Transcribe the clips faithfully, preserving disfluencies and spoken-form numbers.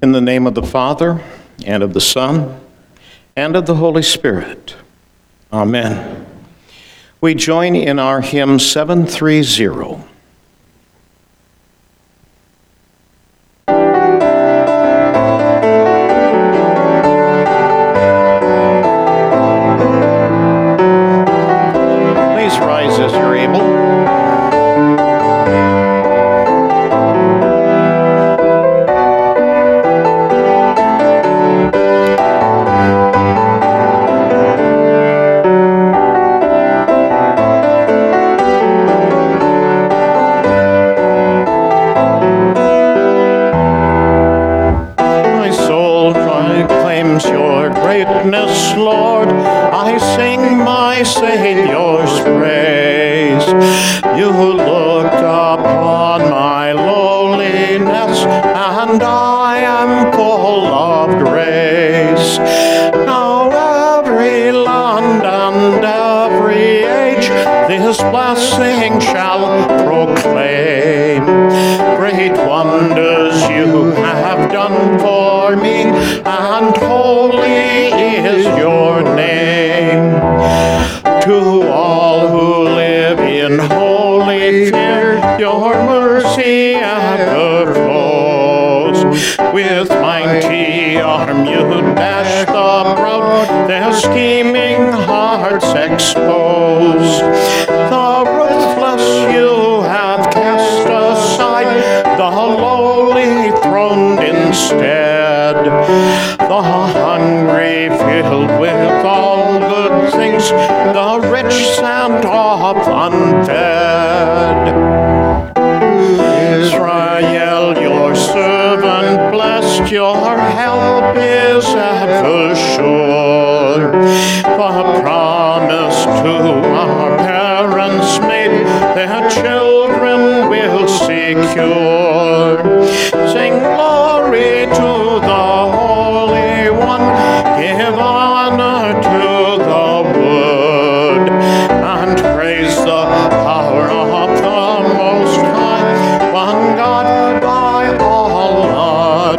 In the name of the Father, and of the Son, and of the Holy Spirit. Amen. We join in our hymn seven thirty. Please rise as you're able. Lord, I sing my Savior's praise. You looked upon my lowliness, and I am full of grace. Now every land and every age this blessing shall proclaim. Great wonders you have done for me, and holy is your name. To all who live in holy fear, your mercy ever flows. With mighty arm you dash the proud, their scheming hearts expose. The ruthless you have cast aside, the lowly throned instead. The hungry filled with all good things, the rich sent off unfed. Israel, your servant blessed, your help is ever sure. The promise to our parents made, their children will secure. Sing glory to the Holy One, give honor to the Word, and praise the power of the Most High, one God by all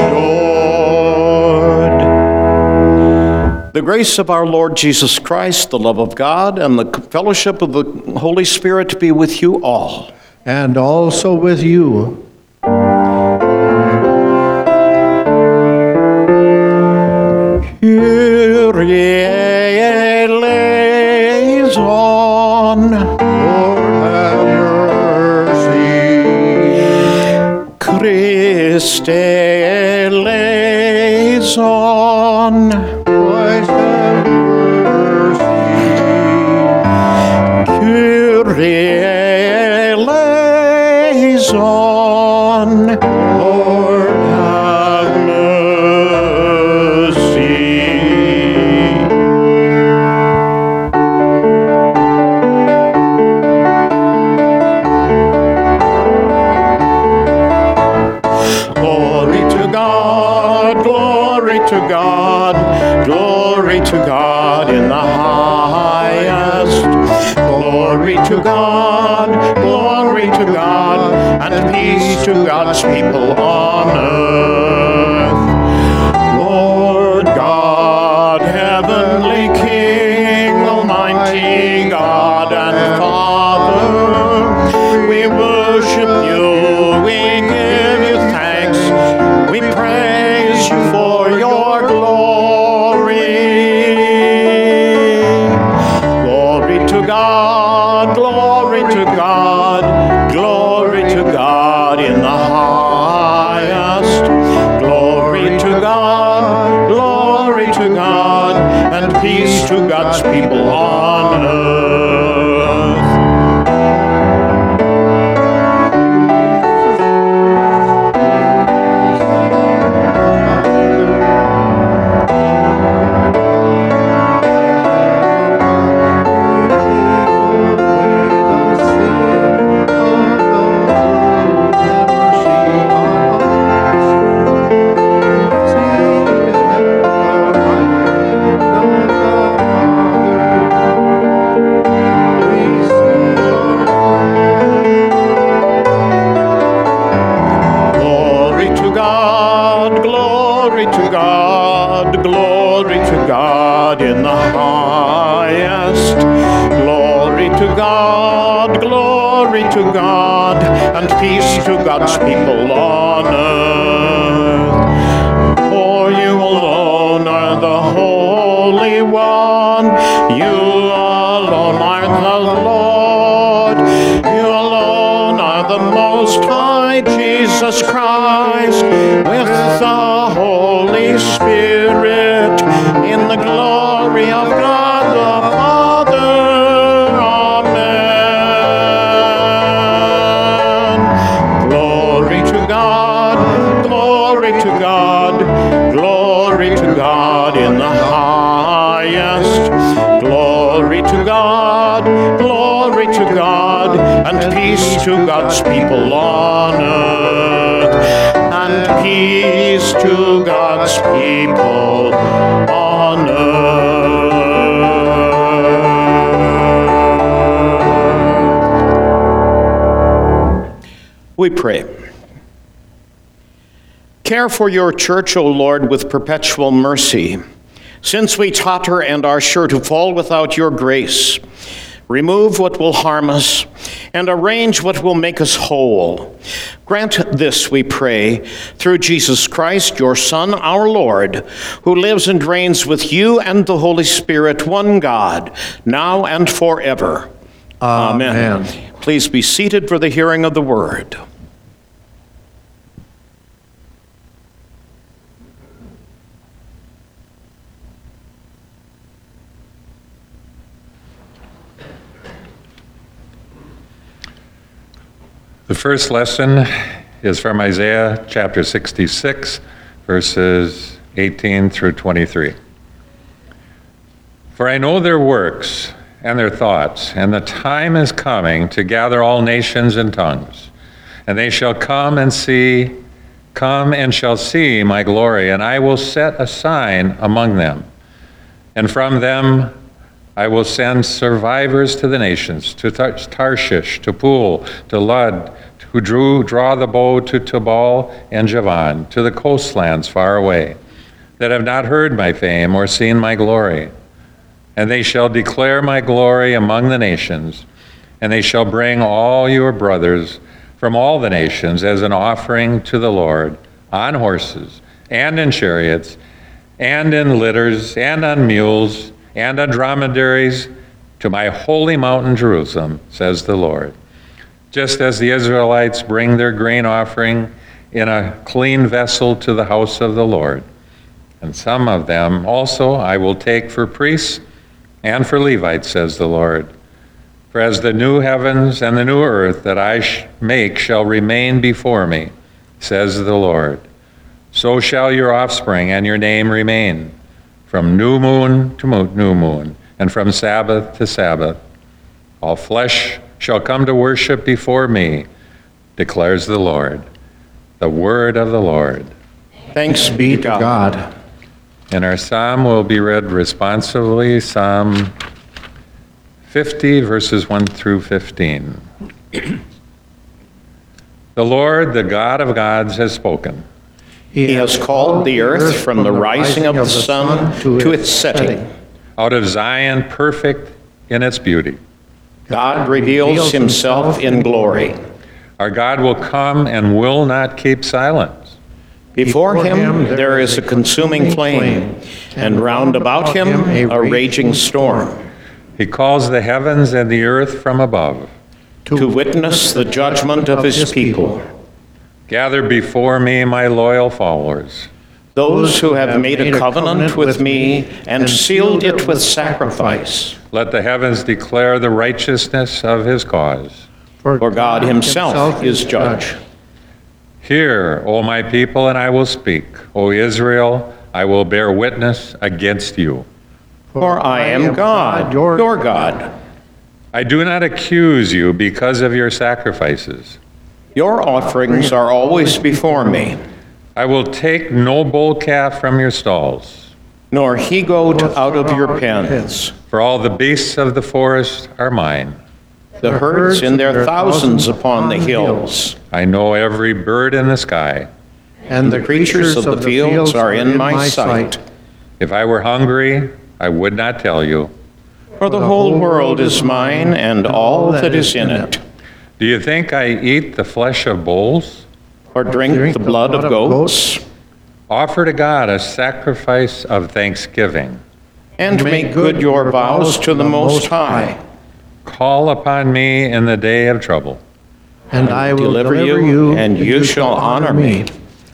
adored. The grace of our Lord Jesus Christ, the love of God, and the fellowship of the Holy Spirit be with you all. And also with you. Kyrie eleison, Lord have mercy. Christe eleison, Christ have mercy. Kyrie eleison, Lord have mercy. Glory to God, glory to God, glory to God in the highest. Glory to God, glory to God, and peace to God's people on earth. Lord God, heavenly King, almighty God and Father, we worship you, we give you thanks, we praise you for your glory. Glory to God, glory to God, glory to God in the highest. God, glory to God, and peace to God's people on earth. For you alone are the Holy One, you alone are the Lord, you alone are the Most High, Jesus Christ, with the Holy Spirit, in the glory of God the Father. Amen. Glory to God, glory to God, glory to God in the highest. Glory to God, glory to God, and peace to God's people on earth, and peace to God's people on earth. We pray. Care for your church, O Lord, with perpetual mercy, since we totter and are sure to fall without your grace. Remove what will harm us, and arrange what will make us whole. Grant this, we pray, through Jesus Christ, your Son, our Lord, who lives and reigns with you and the Holy Spirit, one God, now and forever. Amen. Amen. Please be seated for the hearing of the word. The first lesson is from Isaiah chapter sixty-six, verses eighteen through twenty-three. For I know their works and their thoughts, and the time is coming to gather all nations and tongues, and they shall come and see, come and shall see my glory, and I will set a sign among them. And from them I will send survivors to the nations, to Tarshish, to Pool, to Lud, who drew, draw the bow, to Tubal and Javan, to the coastlands far away, that have not heard my fame or seen my glory. And they shall declare my glory among the nations, and they shall bring all your brothers from all the nations as an offering to the Lord, on horses, and in chariots, and in litters, and on mules, and on dromedaries, to my holy mountain Jerusalem, says the Lord. Just as the Israelites bring their grain offering in a clean vessel to the house of the Lord. And some of them also I will take for priests and for Levites, says the Lord. For as the new heavens and the new earth that I sh- make shall remain before me, says the Lord, so shall your offspring and your name remain, from new moon to new moon, and from Sabbath to Sabbath. All flesh shall come to worship before me, declares the Lord. The word of the Lord. Thanks be to God. And our psalm will be read responsively, Psalm fifty, verses one through fifteen. The Lord, the God of gods, has spoken. He has called the earth from the rising of the sun to its setting. Out of Zion, perfect in its beauty. God reveals himself in glory. Our God will come and will not keep silence. Before him there is a consuming flame, and round about him a raging storm. He calls the heavens and the earth from above, to witness the judgment of his people. Gather before me my loyal followers, those who have made a covenant with me and sealed it with sacrifice. Let the heavens declare the righteousness of his cause. For God himself is judge. Hear, O my people, and I will speak. O Israel, I will bear witness against you. For I am God, your God. I do not accuse you because of your sacrifices. Your offerings are always before me. I will take no bull calf from your stalls, nor he goat out of your pens. For all the beasts of the forest are mine. The herds in their thousands upon the hills. I know every bird in the sky. And the creatures of the fields are in my sight. If I were hungry, I would not tell you. For the whole world is mine, and all that is in it. Do you think I eat the flesh of bulls? Or drink the blood of goats? Offer to God a sacrifice of thanksgiving. And make good your vows to the Most High. Call upon me in the day of trouble. And I will Deliver deliver you, you, and you shall honor me.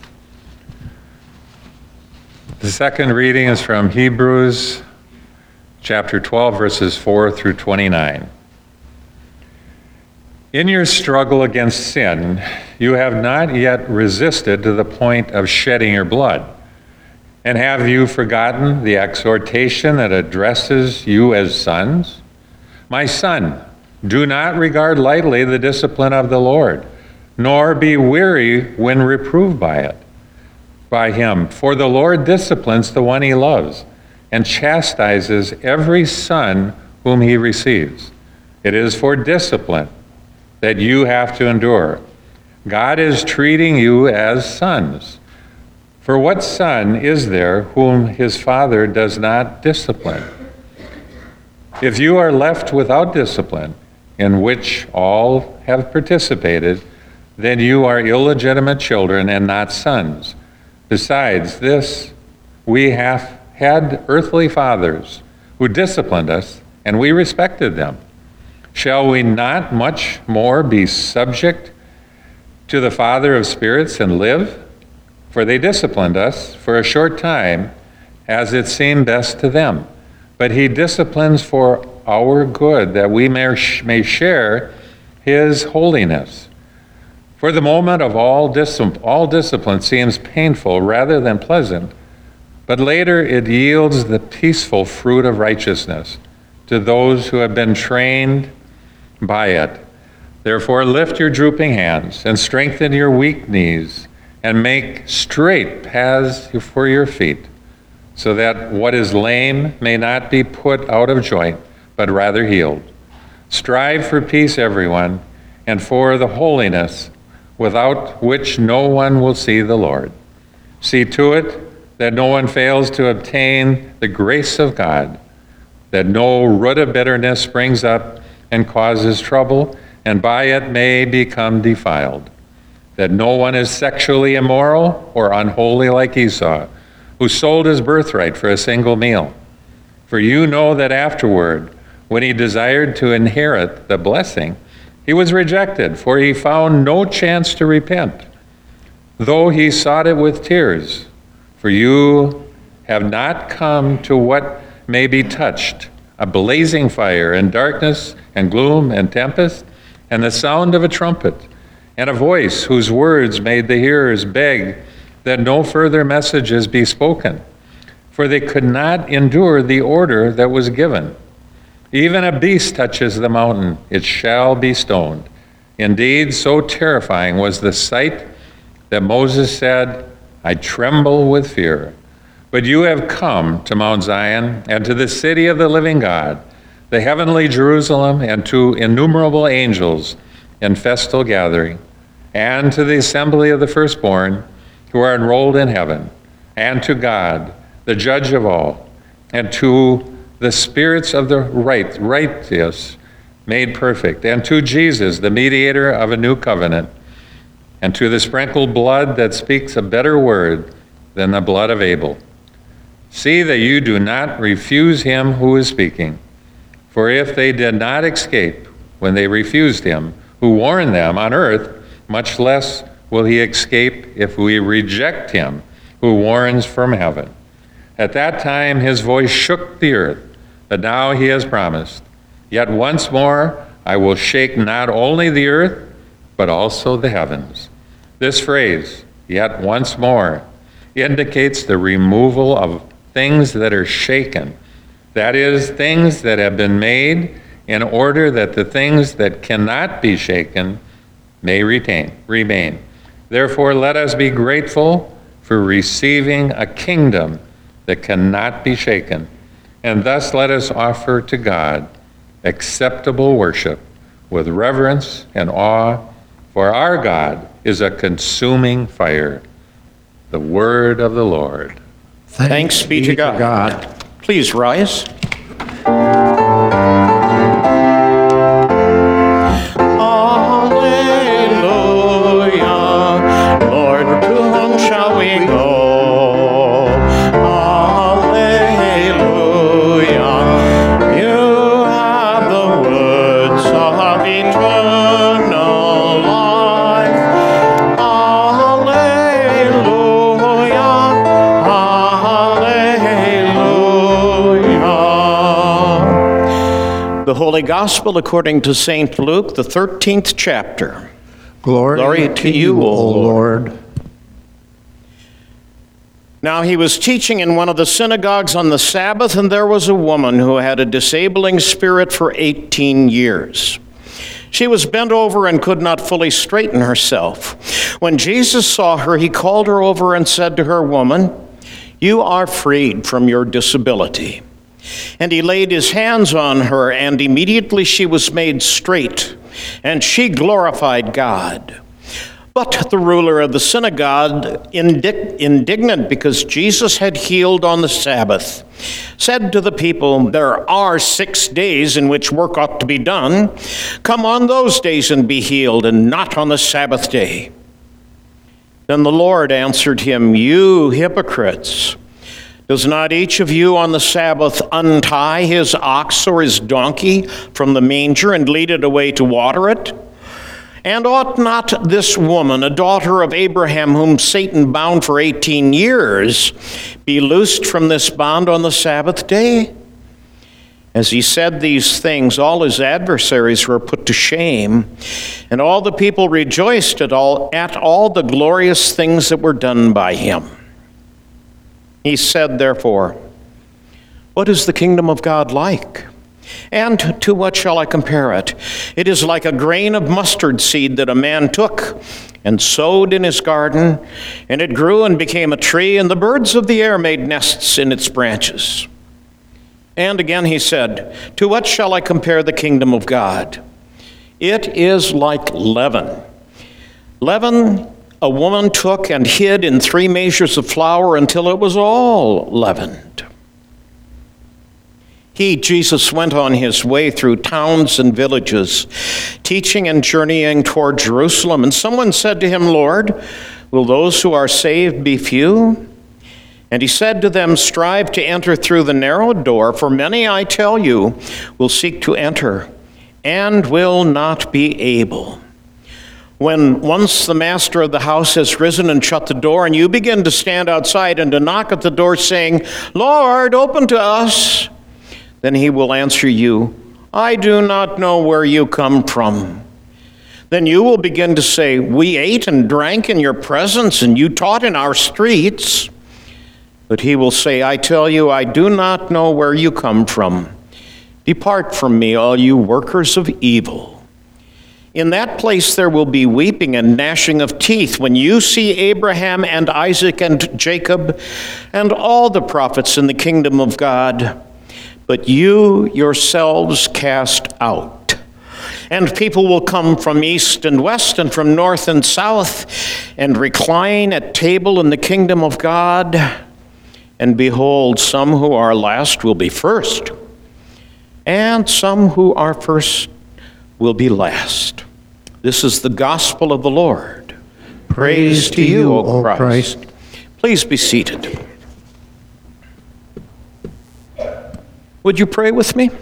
The second reading is from Hebrews chapter twelve, verses four through twenty-nine. In your struggle against sin, you have not yet resisted to the point of shedding your blood. And have you forgotten the exhortation that addresses you as sons? My son, do not regard lightly the discipline of the Lord, nor be weary when reproved by it, by him. For the Lord disciplines the one he loves, and chastises every son whom he receives. It is for discipline that you have to endure. God is treating you as sons. For what son is there whom his father does not discipline? If you are left without discipline, in which all have participated, then you are illegitimate children and not sons. Besides this, we have had earthly fathers who disciplined us, and we respected them. Shall we not much more be subject to the Father of spirits and live? For they disciplined us for a short time, as it seemed best to them. But he disciplines for our good, that we may, may share his holiness. For the moment of all, dis- all discipline seems painful rather than pleasant, but later it yields the peaceful fruit of righteousness to those who have been trained by it. Therefore lift your drooping hands and strengthen your weak knees, and make straight paths for your feet, so that what is lame may not be put out of joint, but rather healed. Strive for peace, everyone, and for the holiness without which no one will see the Lord. See to it that no one fails to obtain the grace of God, that no root of bitterness springs up and causes trouble, and by it may become defiled. That no one is sexually immoral or unholy like Esau, who sold his birthright for a single meal. For you know that afterward, when he desired to inherit the blessing, he was rejected, for he found no chance to repent, though he sought it with tears. For you have not come to what may be touched, a blazing fire and darkness and gloom and tempest, and the sound of a trumpet, and a voice whose words made the hearers beg that no further messages be spoken, for they could not endure the order that was given. Even a beast touches the mountain, it shall be stoned. Indeed, so terrifying was the sight that Moses said, I tremble with fear. But you have come to Mount Zion and to the city of the living God, the heavenly Jerusalem, and to innumerable angels in festal gathering, and to the assembly of the firstborn who are enrolled in heaven, and to God, the judge of all, and to the spirits of the right, righteous made perfect, and to Jesus, the mediator of a new covenant, and to the sprinkled blood that speaks a better word than the blood of Abel. See that you do not refuse him who is speaking. For if they did not escape when they refused him, who warned them on earth, much less will he escape if we reject him who warns from heaven. At that time his voice shook the earth, but now he has promised, yet once more I will shake not only the earth, but also the heavens. This phrase, yet once more, indicates the removal of things that are shaken. That is, things that have been made in order that the things that cannot be shaken may retain, remain. Therefore, let us be grateful for receiving a kingdom that cannot be shaken. And thus let us offer to God acceptable worship with reverence and awe, for our God is a consuming fire. The word of the Lord. Thanks, Thanks be to God. God. Please rise. The Holy Gospel according to Saint Luke, the thirteenth chapter. Glory, Glory to you, O Lord. Now he was teaching in one of the synagogues on the Sabbath, and there was a woman who had a disabling spirit for eighteen years. She was bent over and could not fully straighten herself. When Jesus saw her, he called her over and said to her, "Woman, you are freed from your disability." And he laid his hands on her, and immediately she was made straight, and she glorified God. But the ruler of the synagogue, indig- indignant because Jesus had healed on the Sabbath, said to the people, "There are six days in which work ought to be done. Come on those days and be healed, and not on the Sabbath day." Then the Lord answered him, "You hypocrites! Does not each of you on the Sabbath untie his ox or his donkey from the manger and lead it away to water it? And ought not this woman, a daughter of Abraham, whom Satan bound for eighteen years, be loosed from this bond on the Sabbath day?" As he said these things, all his adversaries were put to shame, and all the people rejoiced at all, at all the glorious things that were done by him. He said, therefore, "What is the kingdom of God like? And to what shall I compare it? It is like a grain of mustard seed that a man took and sowed in his garden, and it grew and became a tree, and the birds of the air made nests in its branches." And again he said, "To what shall I compare the kingdom of God? It is like leaven. Leaven a woman took and hid in three measures of flour until it was all leavened." He, Jesus, went on his way through towns and villages, teaching and journeying toward Jerusalem. And someone said to him, "Lord, will those who are saved be few?" And he said to them, "Strive to enter through the narrow door, for many, I tell you, will seek to enter and will not be able. When once the master of the house has risen and shut the door, and you begin to stand outside and to knock at the door, saying, 'Lord, open to us,' then he will answer you, 'I do not know where you come from.' Then you will begin to say, 'We ate and drank in your presence, and you taught in our streets.' But he will say, 'I tell you, I do not know where you come from. Depart from me, all you workers of evil.' In that place there will be weeping and gnashing of teeth when you see Abraham and Isaac and Jacob and all the prophets in the kingdom of God, but you yourselves cast out. And people will come from east and west and from north and south and recline at table in the kingdom of God. And behold, some who are last will be first, and some who are first will be last." This is the gospel of the Lord. Praise, Praise to you, O Christ. Christ. Please be seated. Would you pray with me?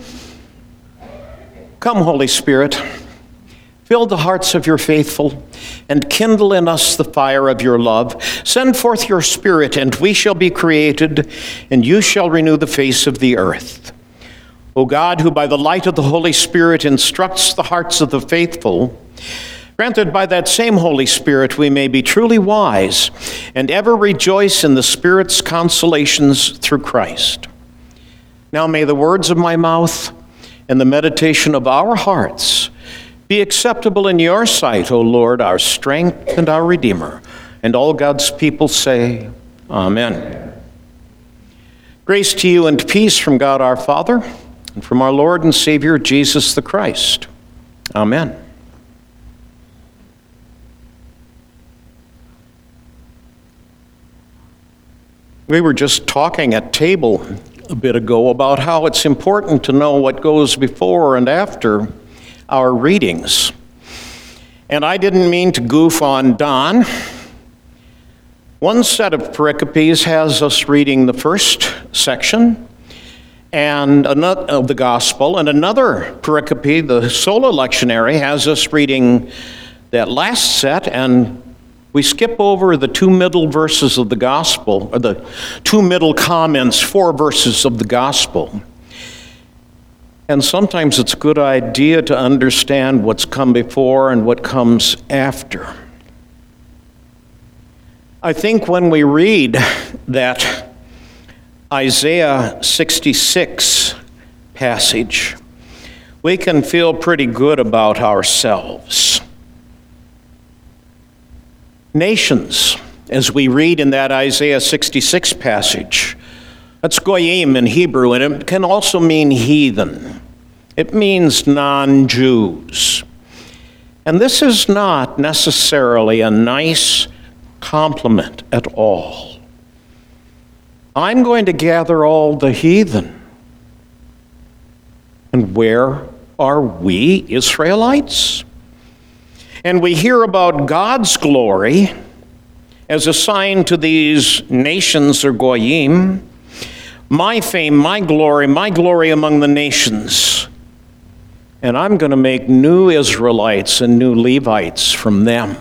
Come, Holy Spirit, fill the hearts of your faithful and kindle in us the fire of your love. Send forth your Spirit, and we shall be created, and you shall renew the face of the earth. O God, who by the light of the Holy Spirit instructs the hearts of the faithful, grant that by that same Holy Spirit we may be truly wise and ever rejoice in the Spirit's consolations through Christ. Now may the words of my mouth and the meditation of our hearts be acceptable in your sight, O Lord, our strength and our Redeemer. And all God's people say, Amen. Grace to you and peace from God our Father, and from our Lord and Savior, Jesus the Christ. Amen. We were just talking at table a bit ago about how it's important to know what goes before and after our readings. And I didn't mean to goof on Don. One set of pericopes has us reading the first section and another of the gospel, and another pericope, the sola lectionary, has us reading that last set, and we skip over the two middle verses of the gospel, or the two middle comments, four verses of the gospel. And sometimes it's a good idea to understand what's come before and what comes after. I think when we read that Isaiah sixty-six passage, we can feel pretty good about ourselves. Nations, as we read in that Isaiah sixty-six passage, that's goyim in Hebrew, and it can also mean heathen. It means non-Jews. And this is not necessarily a nice compliment at all. I'm going to gather all the heathen. And where are we, Israelites? And we hear about God's glory as a sign to these nations or goyim. My fame, my glory, my glory among the nations. And I'm going to make new Israelites and new Levites from them.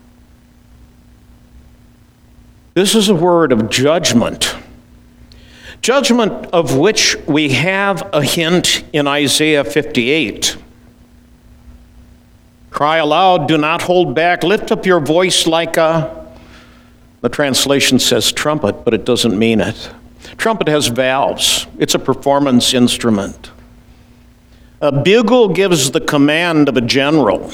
This is a word of judgment. Judgment of which we have a hint in Isaiah fifty-eight. Cry aloud, do not hold back, lift up your voice like a, the translation says trumpet, but it doesn't mean it. Trumpet has valves. It's a performance instrument. A bugle gives the command of a general.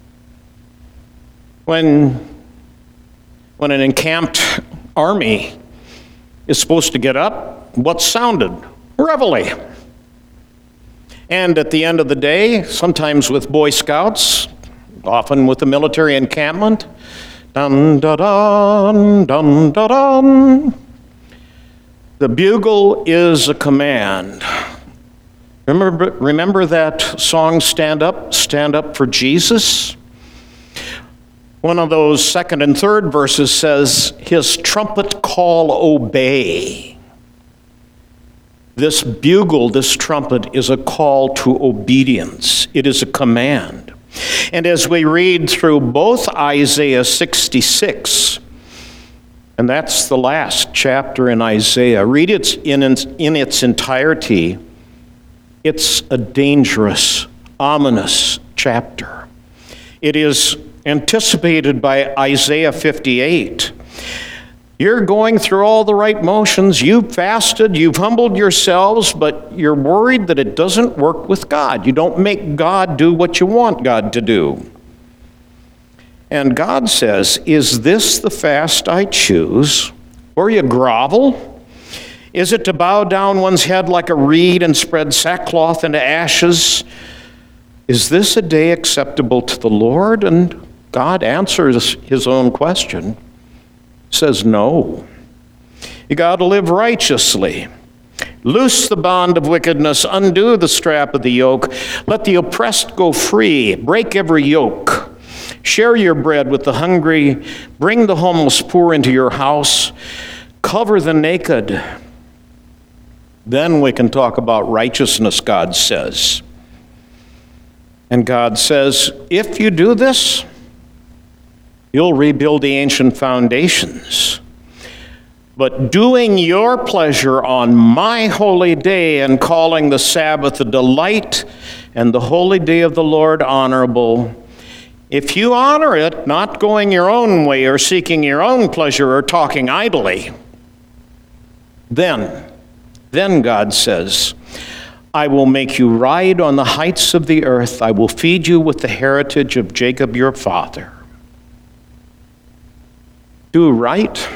When, when an encamped army is supposed to get up, what sounded? Reveille. And at the end of the day, sometimes with Boy Scouts, often with the military encampment, dun da dun, dun da dun. The bugle is a command. Remember, remember that song, Stand Up, Stand Up for Jesus? One of those second and third verses says, his trumpet call obey. This bugle, this trumpet, is a call to obedience. It is a command. And as we read through both Isaiah sixty-six, and that's the last chapter in Isaiah, read it in, in its entirety, it's a dangerous, ominous chapter. It is anticipated by Isaiah fifty-eight. You're going through all the right motions. You've fasted, you've humbled yourselves, but you're worried that it doesn't work with God. You don't make God do what you want God to do. And God says, is this the fast I choose, where you grovel? Is it to bow down one's head like a reed and spread sackcloth into ashes? Is this a day acceptable to the Lord? And God answers his own question. Says no. You got to live righteously. Loose the bond of wickedness, undo the strap of the yoke. Let the oppressed go free. Break every yoke. Share your bread with the hungry. Bring the homeless poor into your house. Cover the naked. Then we can talk about righteousness, God says. And God says, if you do this, you'll rebuild the ancient foundations. But doing your pleasure on my holy day and calling the Sabbath a delight and the holy day of the Lord honorable, if you honor it, not going your own way or seeking your own pleasure or talking idly, then, then God says, I will make you ride on the heights of the earth. I will feed you with the heritage of Jacob your father. Do right,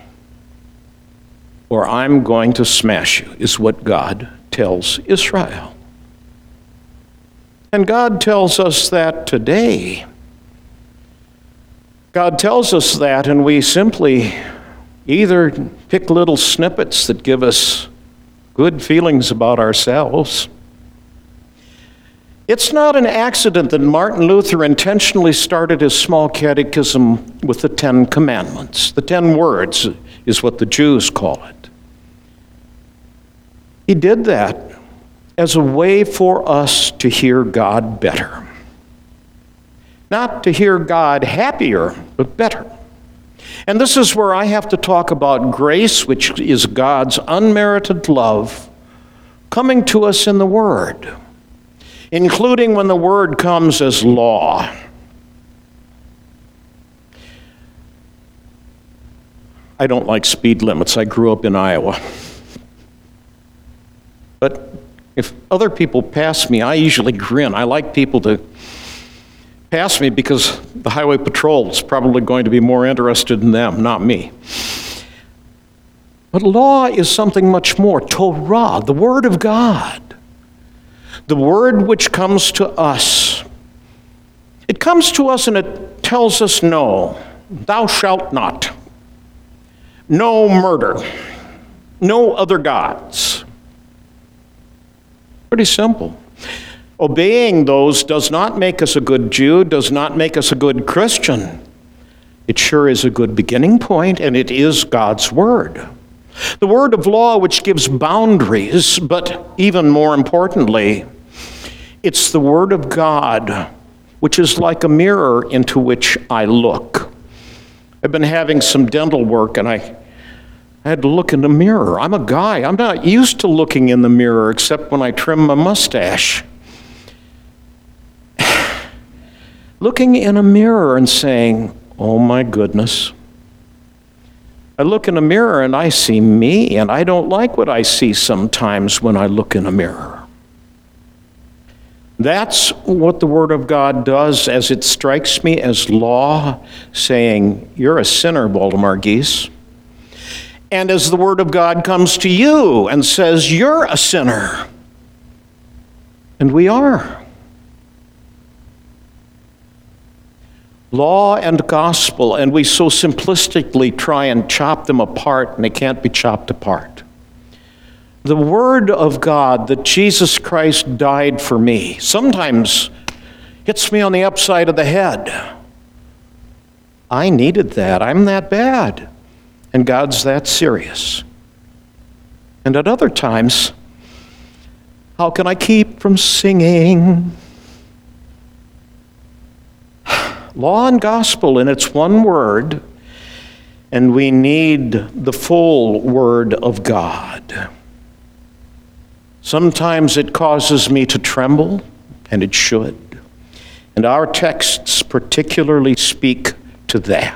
or I'm going to smash you, is what God tells Israel. And God tells us that today. God tells us that, and we simply either pick little snippets that give us good feelings about ourselves. It's not an accident that Martin Luther intentionally started his small catechism with the Ten Commandments. The Ten Words is what the Jews call it. He did that as a way for us to hear God better. Not to hear God happier, but better. And this is where I have to talk about grace, which is God's unmerited love, coming to us in the Word, including when the Word comes as law. I don't like speed limits. I grew up in Iowa. But if other people pass me, I usually grin. I like people to pass me because the highway patrol is probably going to be more interested in them, not me. But law is something much more. Torah, the Word of God. The Word which comes to us. It comes to us and it tells us no. Thou shalt not. No murder. No other gods. Pretty simple. Obeying those does not make us a good Jew, does not make us a good Christian. It sure is a good beginning point, and it is God's Word. The word of law which gives boundaries, but even more importantly, it's the Word of God which is like a mirror into which I look. I've been having some dental work, and I I had to look in the mirror. I'm a guy. I'm not used to looking in the mirror except when I trim my mustache. Looking in a mirror and saying, oh my goodness. I look in a mirror and I see me, and I don't like what I see sometimes when I look in a mirror. That's what the Word of God does as it strikes me as law, saying, you're a sinner, Waldemar Geese. And as the Word of God comes to you and says, you're a sinner. And we are. Law and gospel, and we so simplistically try and chop them apart, and they can't be chopped apart. The Word of God that Jesus Christ died for me sometimes hits me on the upside of the head. I needed that. I'm that bad. And God's that serious. And at other times, how can I keep from singing? Law and gospel, and it's one word, and we need the full Word of God. Sometimes it causes me to tremble, and it should. And our texts particularly speak to that.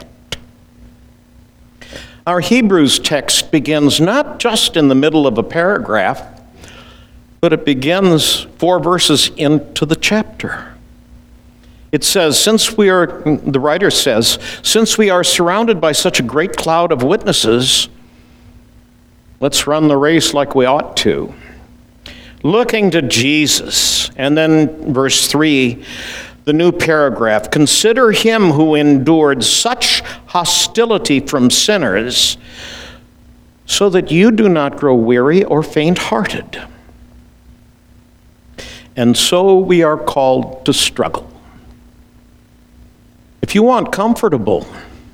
Our Hebrews text begins not just in the middle of a paragraph, but it begins four verses into the chapter. It says, since we are, the writer says, since we are surrounded by such a great cloud of witnesses, let's run the race like we ought to. Looking to Jesus. And then verse three, the new paragraph, consider him who endured such hostility from sinners, so that you do not grow weary or faint-hearted. And so we are called to struggle. If you want comfortable,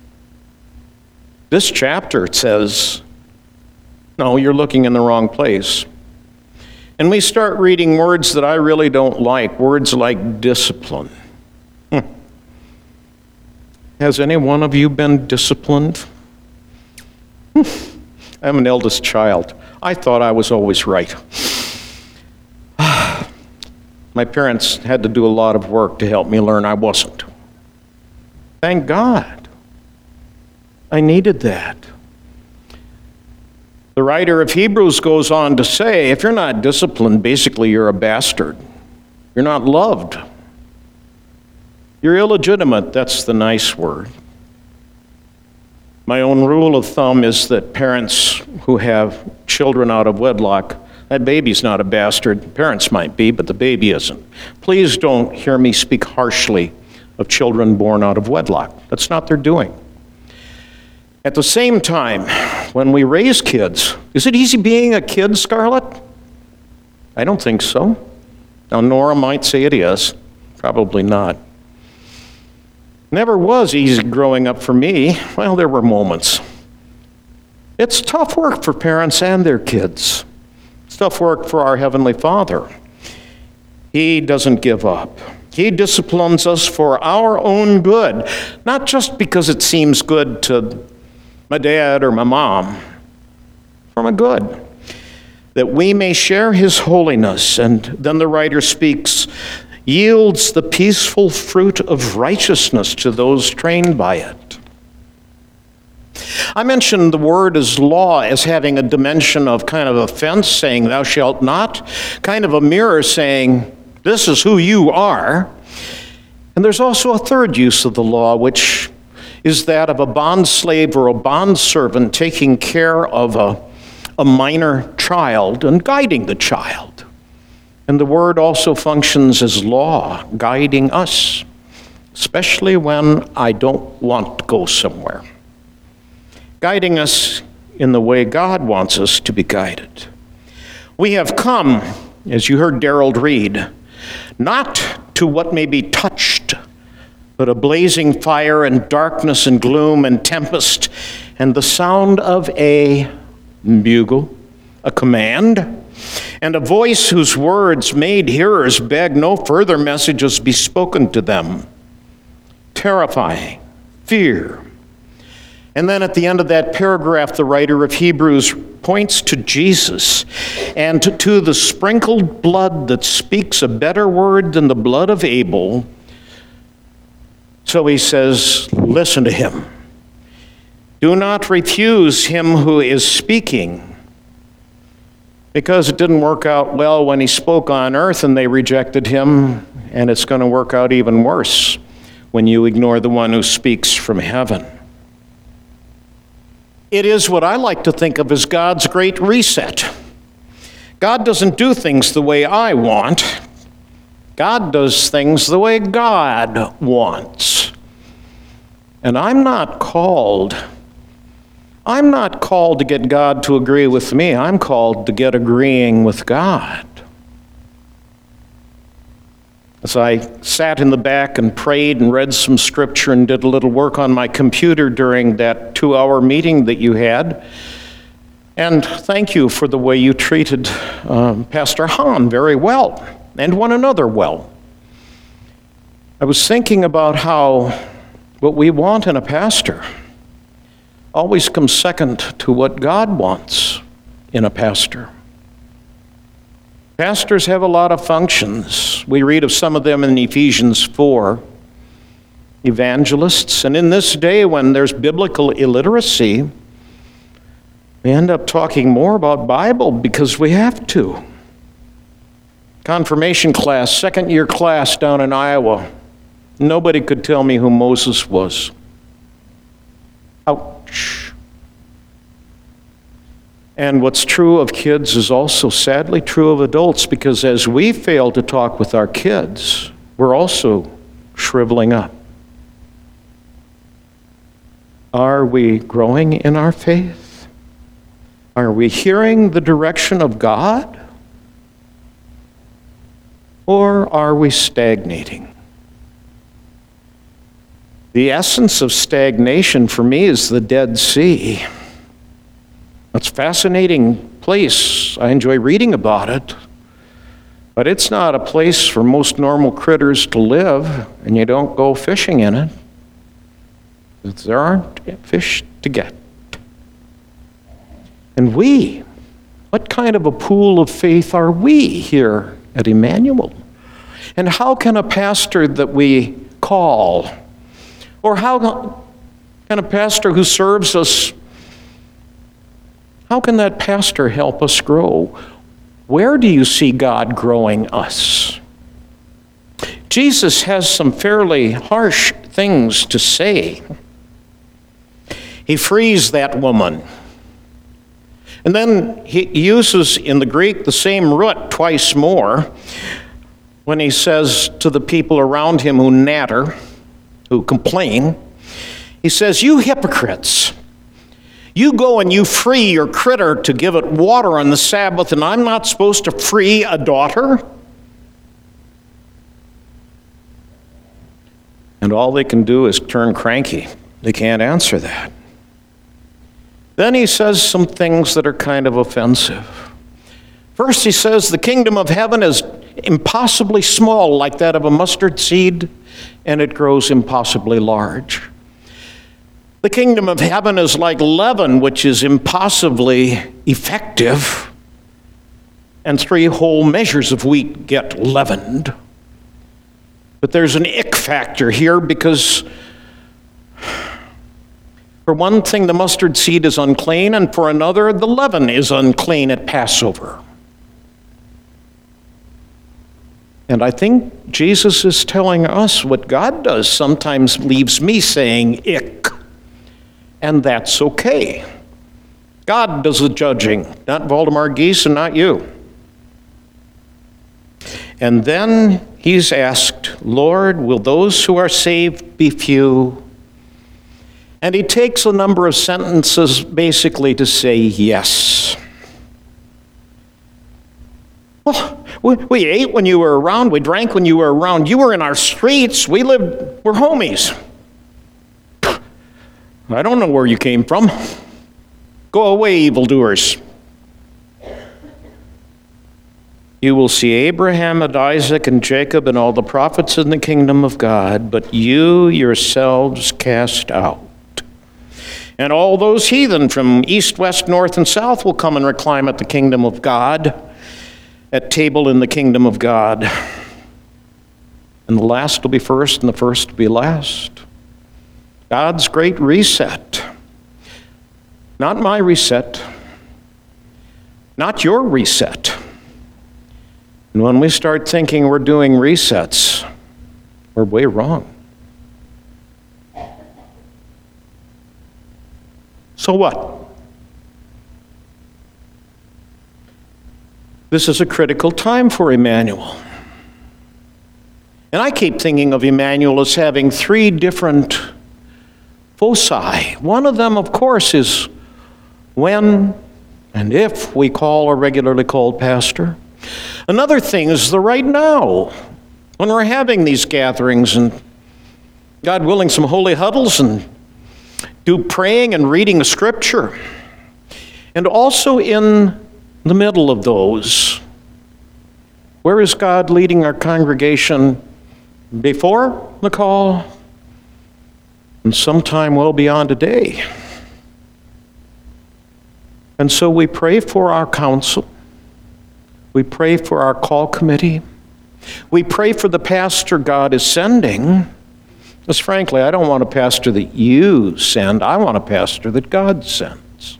this chapter says, no, you're looking in the wrong place. And we start reading words that I really don't like, words like discipline. Hmm. Has any one of you been disciplined? Hmm. I'm an eldest child. I thought I was always right. My parents had to do a lot of work to help me learn I wasn't. Thank God. I needed that. The writer of Hebrews goes on to say, if you're not disciplined, basically you're a bastard. You're not loved. You're illegitimate. That's the nice word. My own rule of thumb is that parents who have children out of wedlock, that baby's not a bastard. Parents might be, but the baby isn't. Please don't hear me speak harshly of children born out of wedlock. That's not their doing. At the same time, when we raise kids, is it easy being a kid, Scarlett? I don't think so. Now, Nora might say it is. Probably not. Never was easy growing up for me. Well, there were moments. It's tough work for parents and their kids. It's tough work for our Heavenly Father. He doesn't give up. He disciplines us for our own good, not just because it seems good to my dad or my mom, for my good, that we may share his holiness. And then the writer speaks, yields the peaceful fruit of righteousness to those trained by it. I mentioned the word as law as having a dimension of kind of a fence saying thou shalt not, kind of a mirror saying this is who you are. And there's also a third use of the law, which is that of a bondslave or a bondservant taking care of a, a minor child and guiding the child. And the word also functions as law, guiding us, especially when I don't want to go somewhere. Guiding us in the way God wants us to be guided. We have come, as you heard Darrell read, not to what may be touched, but a blazing fire and darkness and gloom and tempest and the sound of a bugle, a command, and a voice whose words made hearers beg no further messages be spoken to them. Terrifying, fear. And then at the end of that paragraph, the writer of Hebrews points to Jesus and to, to the sprinkled blood that speaks a better word than the blood of Abel. So he says, listen to him. Do not refuse him who is speaking, because it didn't work out well when he spoke on earth and they rejected him, and it's going to work out even worse when you ignore the one who speaks from heaven. It is what I like to think of as God's great reset. God doesn't do things the way I want. God does things the way God wants. And I'm not called, I'm not called to get God to agree with me. I'm called to get agreeing with God. As I sat in the back and prayed and read some scripture and did a little work on my computer during that two-hour meeting that you had, and thank you for the way you treated um, Pastor Hahn very well, and one another well. I was thinking about how what we want in a pastor always comes second to what God wants in a pastor. Pastors have a lot of functions. We read of some of them in Ephesians four. Evangelists, and in this day when there's biblical illiteracy, we end up talking more about Bible because we have to. Confirmation class, second year class down in Iowa. Nobody could tell me who Moses was. Ouch. And what's true of kids is also sadly true of adults, because as we fail to talk with our kids, we're also shriveling up. Are we growing in our faith? Are we hearing the direction of God? Or are we stagnating? The essence of stagnation for me is the Dead Sea. It's a fascinating place. I enjoy reading about it. But it's not a place for most normal critters to live, and you don't go fishing in it. There aren't fish to get. And we, what kind of a pool of faith are we here at Emmanuel? And how can a pastor that we call, or how can a pastor who serves us, how can that pastor help us grow? Where do you see God growing us? Jesus has some fairly harsh things to say. He frees that woman. And then he uses in the Greek the same root twice more when he says to the people around him who natter, who complain, he says, you hypocrites, You go and you free your critter to give it water on the Sabbath, and I'm not supposed to free a daughter? And all they can do is turn cranky. They can't answer that. Then he says some things that are kind of offensive. First, he says the kingdom of heaven is impossibly small, like that of a mustard seed, and it grows impossibly large. The kingdom of heaven is like leaven, which is impossibly effective, and three whole measures of wheat get leavened. But there's an ick factor here because, for one thing, the mustard seed is unclean, and for another, the leaven is unclean at Passover. And I think Jesus is telling us what God does sometimes leaves me saying ick. And that's okay. God does the judging, not Valdemar Geese and not you. And then he's asked, Lord, will those who are saved be few? And he takes a number of sentences basically to say yes. Well, we, we ate when you were around. We drank when you were around. You were in our streets. We lived, we're homies. I don't know where you came from. Go away, evildoers. You will see Abraham and Isaac and Jacob and all the prophets in the kingdom of God, but you yourselves cast out. And all those heathen from east, west, north, and south will come and recline at the kingdom of God, at table in the kingdom of God. And the last will be first, and the first will be last. God's great reset. Not my reset. Not your reset. And when we start thinking we're doing resets, we're way wrong. So what? This is a critical time for Emmanuel. And I keep thinking of Emmanuel as having three different foci. One of them, of course, is when and if we call a regularly called pastor. Another thing is the right now, when we're having these gatherings and, God willing, some holy huddles and do praying and reading the scripture. And also in the middle of those, where is God leading our congregation before the call and sometime well beyond a day? And so we pray for our council. We pray for our call committee. We pray for the pastor God is sending. Because frankly, I don't want a pastor that you send. I want a pastor that God sends.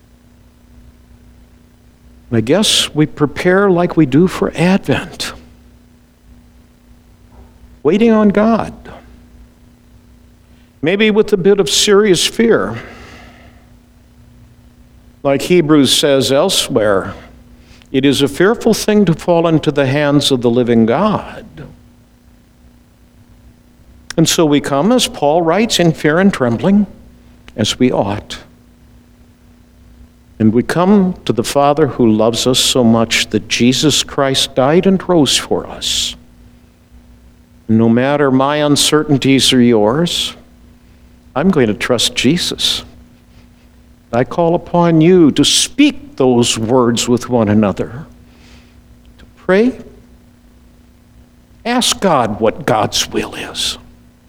And I guess we prepare like we do for Advent. Waiting on God. Maybe with a bit of serious fear. Like Hebrews says elsewhere, it is a fearful thing to fall into the hands of the living God. And so we come, as Paul writes, in fear and trembling, as we ought. And we come to the Father who loves us so much that Jesus Christ died and rose for us. No matter my uncertainties or yours, I'm going to trust Jesus. I call upon you to speak those words with one another, to pray. Ask God what God's will is.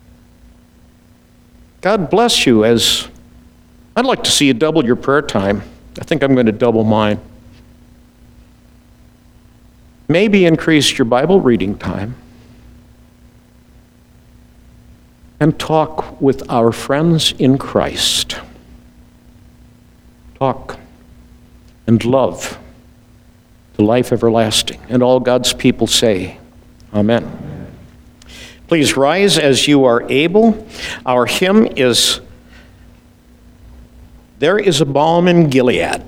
God bless you as I'd like to see you double your prayer time. I think I'm going to double mine. Maybe increase your Bible reading time. And talk with our friends in Christ. Talk and love the life everlasting. And all God's people say, Amen. Please rise as you are able. Our hymn is, There is a Balm in Gilead.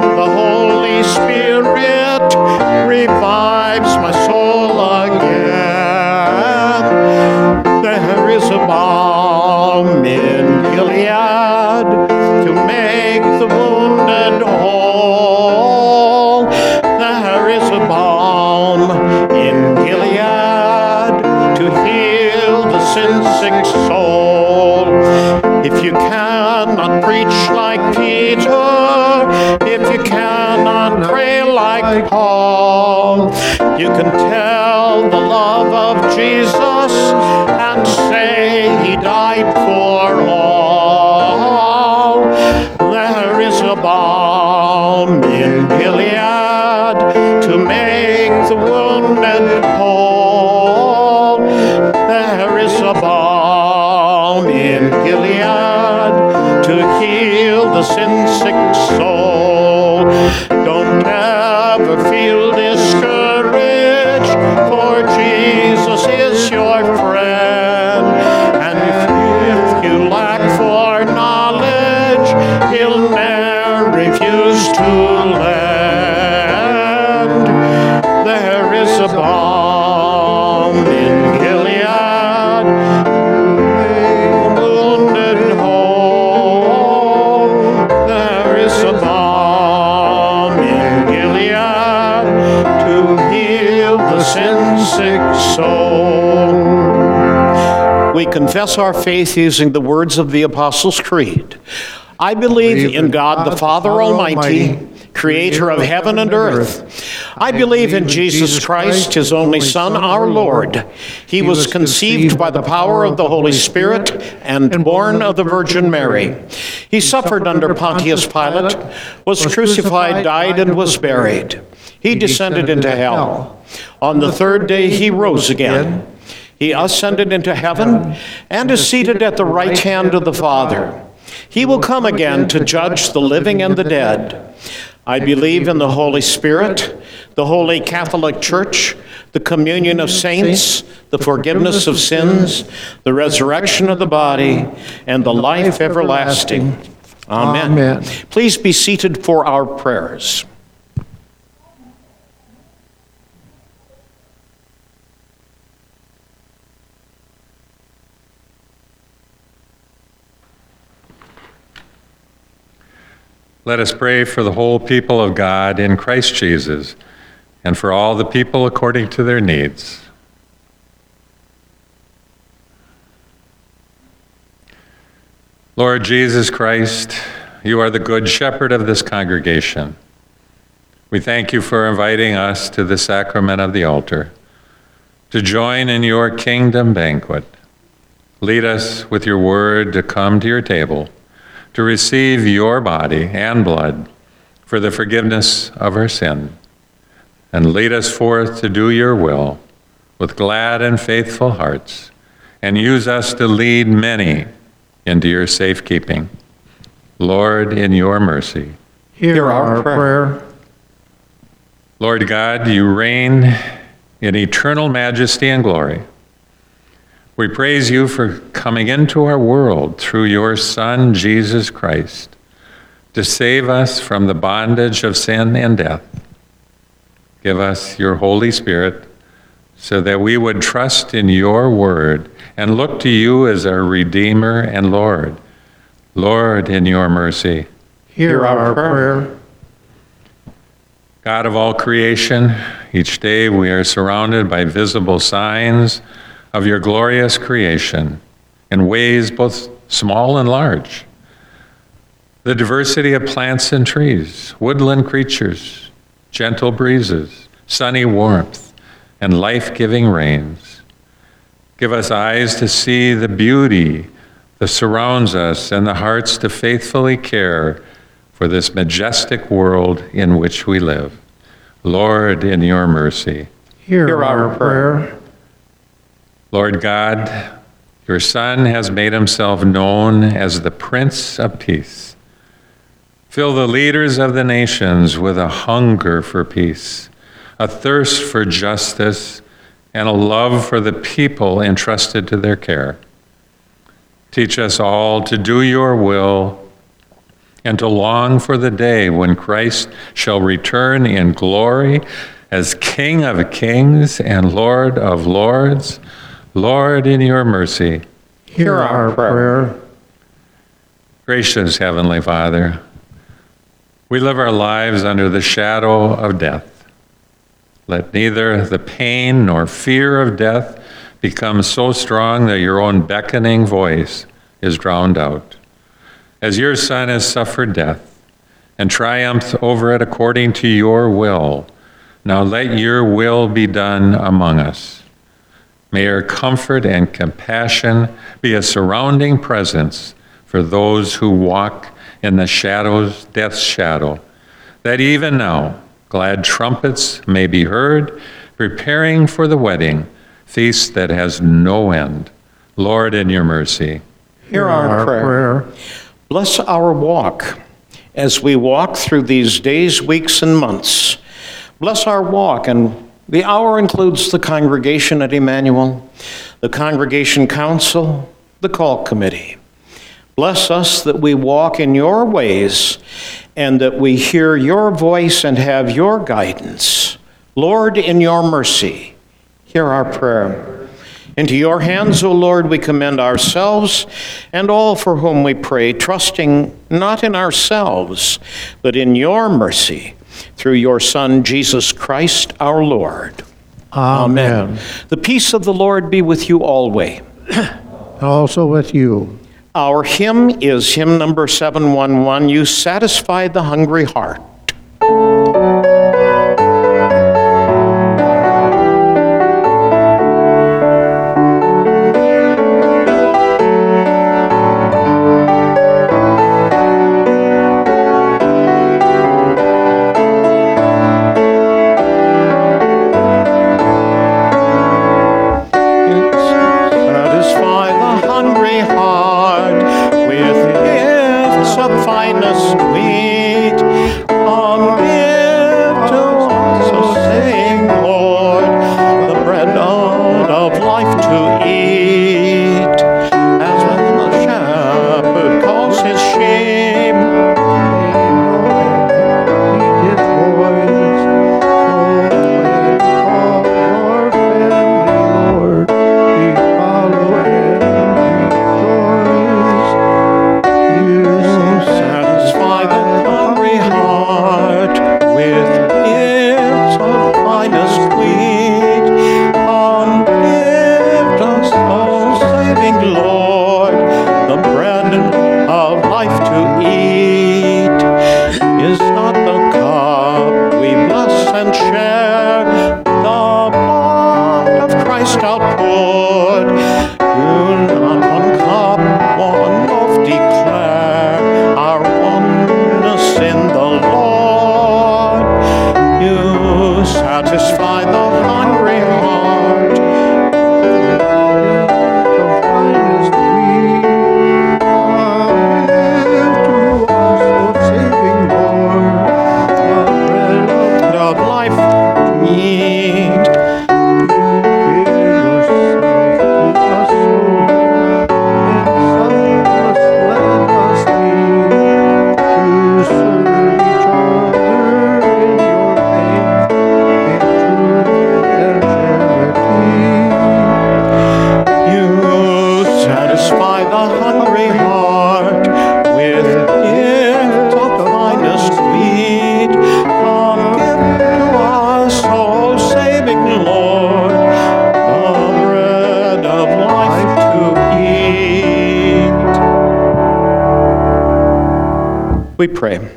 The Holy Spirit revives my soul again. There is a balm in Gilead to make the wounded whole. There is a balm in Gilead to heal the sin-sick soul. If you cannot preach like Peter, if you cannot pray like Paul, you can tell the love of Jesus and say he died for all. There is a balm in Gilead to make the wounded whole. There is a balm in Gilead to heal the sin-sick soul. Don't ever feel discouraged, for Jesus is your friend. And if, if you lack for knowledge, he'll never refuse to lend. There is a balm in Gilead, the wounded whole. There is a balm in Gilead to heal the sin-sick soul. We confess our faith using the words of the Apostles' Creed. I believe in God the Father Almighty, creator of heaven and earth. I believe in Jesus Christ, his only Son, our Lord. He was conceived by the power of the Holy Spirit and born of the Virgin Mary. He suffered under Pontius Pilate, was crucified, died, and was buried. He descended into hell. On the third day he rose again. He ascended into heaven and is seated at the right hand of the Father. He will come again to judge the living and the dead. I believe in the Holy Spirit, the Holy Catholic Church, the communion of saints, the forgiveness of sins, the resurrection of the body, and the life everlasting. Amen. Amen. Please be seated for our prayers. Let us pray for the whole people of God in Christ Jesus, and for all the people according to their needs. Lord Jesus Christ, you are the good shepherd of this congregation. We thank you for inviting us to the sacrament of the altar, to join in your kingdom banquet. Lead us with your word to come to your table, to receive your body and blood for the forgiveness of our sin, and lead us forth to do your will with glad and faithful hearts, and use us to lead many into your safekeeping. Lord, in your mercy, hear our prayer. Lord God, you reign in eternal majesty and glory. We praise you for coming into our world through your Son, Jesus Christ, to save us from the bondage of sin and death. Give us your Holy Spirit so that we would trust in your word and look to you as our Redeemer and Lord. Lord, in your mercy, hear our prayer. God of all creation, each day we are surrounded by visible signs of your glorious creation in ways both small and large. The diversity of plants and trees, woodland creatures, gentle breezes, sunny warmth, and life-giving rains. Give us eyes to see the beauty that surrounds us and the hearts to faithfully care for this majestic world in which we live. Lord, in your mercy, hear, hear our, our prayer. prayer. Lord God, your Son has made himself known as the Prince of Peace. Fill the leaders of the nations with a hunger for peace, a thirst for justice, and a love for the people entrusted to their care. Teach us all to do your will and to long for the day when Christ shall return in glory as King of kings and Lord of lords. Lord, in your mercy, hear our prayer. Gracious Heavenly Father, we live our lives under the shadow of death. Let neither the pain nor fear of death become so strong that your own beckoning voice is drowned out. As your Son has suffered death and triumphed over it according to your will, now let your will be done among us. May your comfort and compassion be a surrounding presence for those who walk in the shadows, death's shadow, that even now glad trumpets may be heard, preparing for the wedding feast that has no end. Lord, in your mercy, hear our prayer. Bless our walk as we walk through these days, weeks, and months. Bless our walk, and the hour includes the congregation at Emmanuel, the congregation council, the call committee. Bless us that we walk in your ways and that we hear your voice and have your guidance. Lord, in your mercy, hear our prayer. Into your hands, O Lord, we commend ourselves and all for whom we pray, trusting not in ourselves, but in your mercy, through your Son, Jesus Christ, our Lord. Amen. Amen. The peace of the Lord be with you always. Also with you. Our hymn is hymn number seven one one, You Satisfy the Hungry Heart. We pray.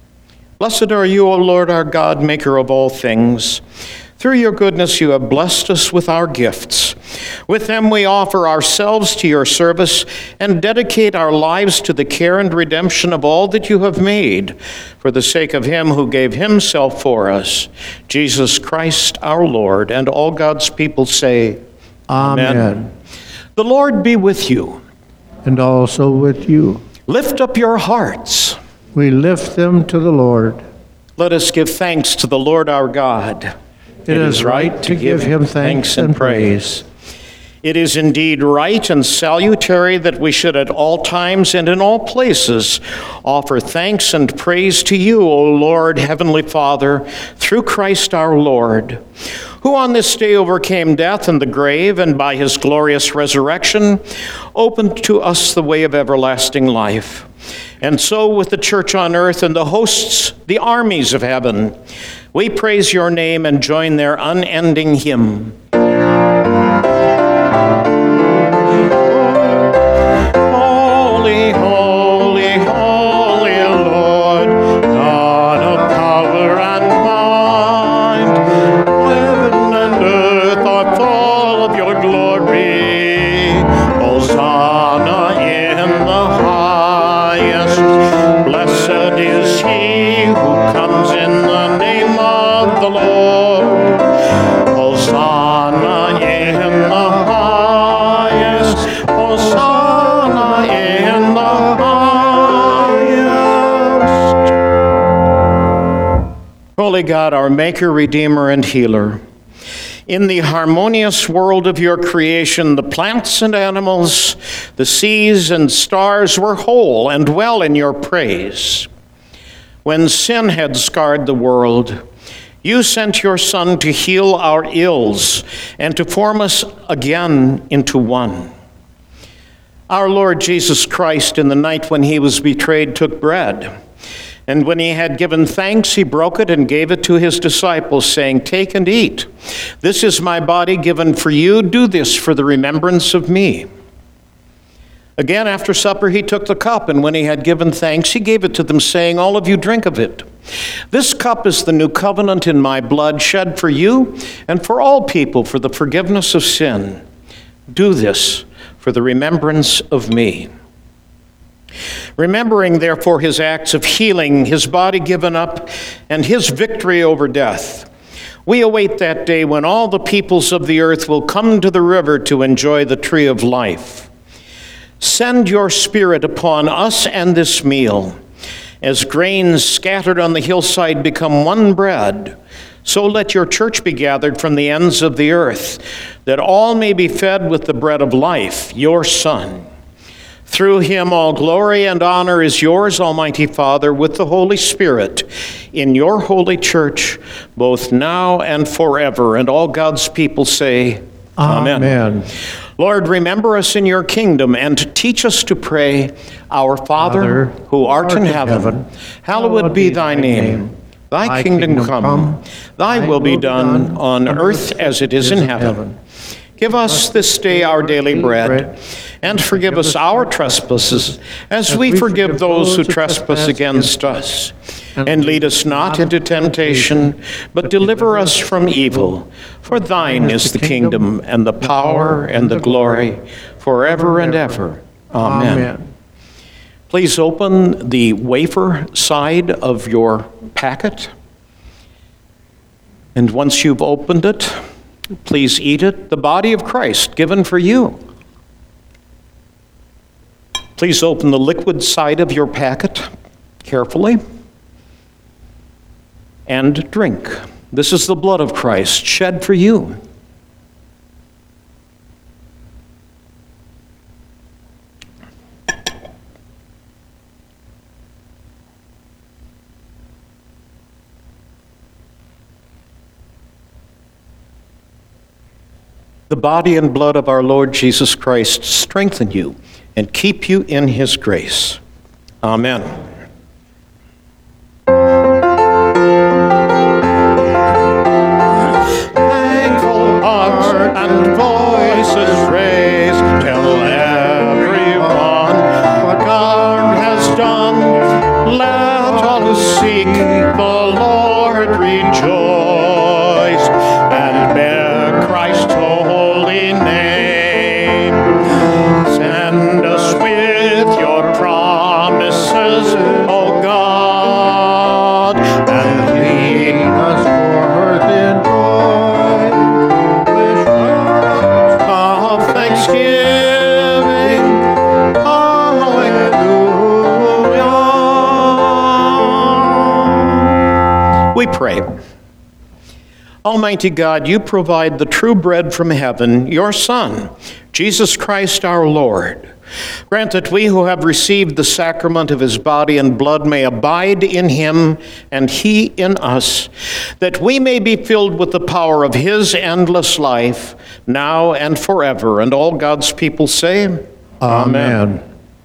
Blessed are you, O Lord, our God, maker of all things. Through your goodness you have blessed us with our gifts. With them we offer ourselves to your service and dedicate our lives to the care and redemption of all that you have made, for the sake of him who gave himself for us, Jesus Christ our Lord. And all God's people say, Amen. Amen. The Lord be with you. And also with you. Lift up your hearts. We lift them to the Lord. Let us give thanks to the Lord our God. It is right to give him thanks and praise. It is indeed right and salutary that we should at all times and in all places offer thanks and praise to you, O Lord, Heavenly Father, through Christ our Lord, who on this day overcame death and the grave, and by his glorious resurrection opened to us the way of everlasting life. And so with the church on earth and the hosts, the armies of heaven, we praise your name and join their unending hymn. Holy God, our Maker, Redeemer, and Healer, in the harmonious world of your creation, the plants and animals, the seas and stars were whole and well in your praise. When sin had scarred the world, you sent your Son to heal our ills and to form us again into one. Our Lord Jesus Christ, in the night when he was betrayed, took bread. And when he had given thanks, he broke it and gave it to his disciples, saying, "Take and eat. This is my body given for you. Do this for the remembrance of me." Again, after supper, he took the cup, and when he had given thanks, he gave it to them, saying, "All of you drink of it. This cup is the new covenant in my blood, shed for you and for all people for the forgiveness of sin. Do this for the remembrance of me." Remembering, therefore, his acts of healing, his body given up, and his victory over death, we await that day when all the peoples of the earth will come to the river to enjoy the tree of life. Send your Spirit upon us and this meal. As grains scattered on the hillside become one bread, so let your church be gathered from the ends of the earth, that all may be fed with the bread of life, your Son. Through him all glory and honor is yours, Almighty Father, with the Holy Spirit, in your holy church, both now and forever. And all God's people say, Amen. Amen. Lord, remember us in your kingdom and teach us to pray, Our Father, Father, who art in heaven, heaven, hallowed be thy name. Thy kingdom come, thy will be done on earth as it is in heaven. Give us this day our daily bread, and forgive us our trespasses, as we forgive those who trespass against us. And lead us not into temptation, but deliver us from evil. For thine is the kingdom, and the power, and the glory, forever and ever. Amen. Please open the wafer side of your packet. And once you've opened it, please eat it, the body of Christ given for you. Please open the liquid side of your packet carefully and drink. This is the blood of Christ shed for you. The body and blood of our Lord Jesus Christ strengthen you and keep you in his grace. Amen. Thankful hearts and voices raised, tell everyone what God has done. Let all who seek the Lord rejoice and bear Christ's holy name. Send us with your promises, O God, and lead us forth in joy. With shouts of thanksgiving, hallelujah. We pray. Almighty God, you provide the true bread from heaven, your Son, Jesus Christ our Lord. Grant that we who have received the sacrament of his body and blood may abide in him and he in us, that we may be filled with the power of his endless life, now and forever. And all God's people say, Amen. Amen.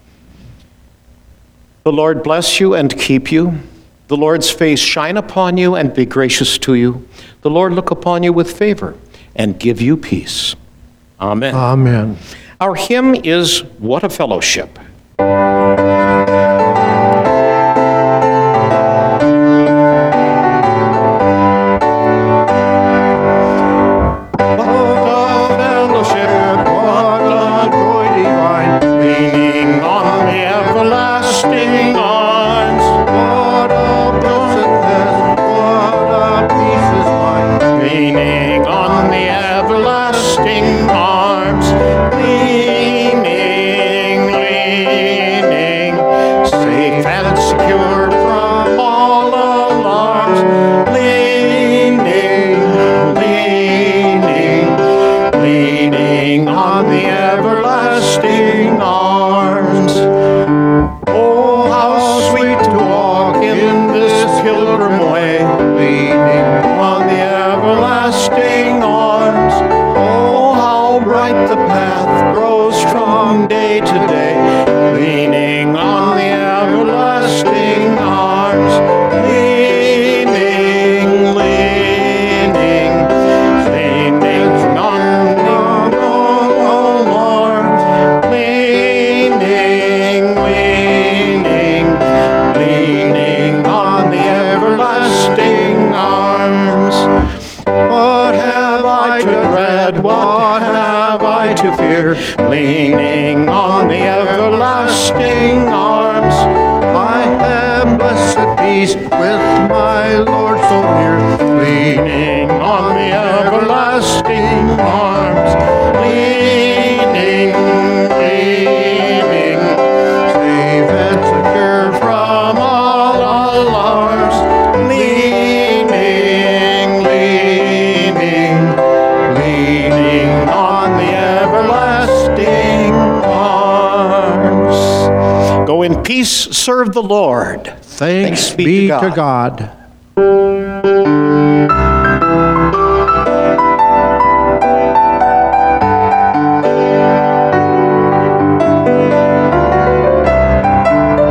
The Lord bless you and keep you. The Lord's face shine upon you and be gracious to you. The Lord look upon you with favor and give you peace. Amen. Amen. Our hymn is What a Fellowship. Leaning on the everlasting arms, I have blessed peace with my Lord so near. Leaning on the everlasting arms, leaning, leaning, safe and secure from all alarms. Leaning, leaning, leaning on the everlasting arms. Go in peace, serve the Lord. Thanks, Thanks be to God. God.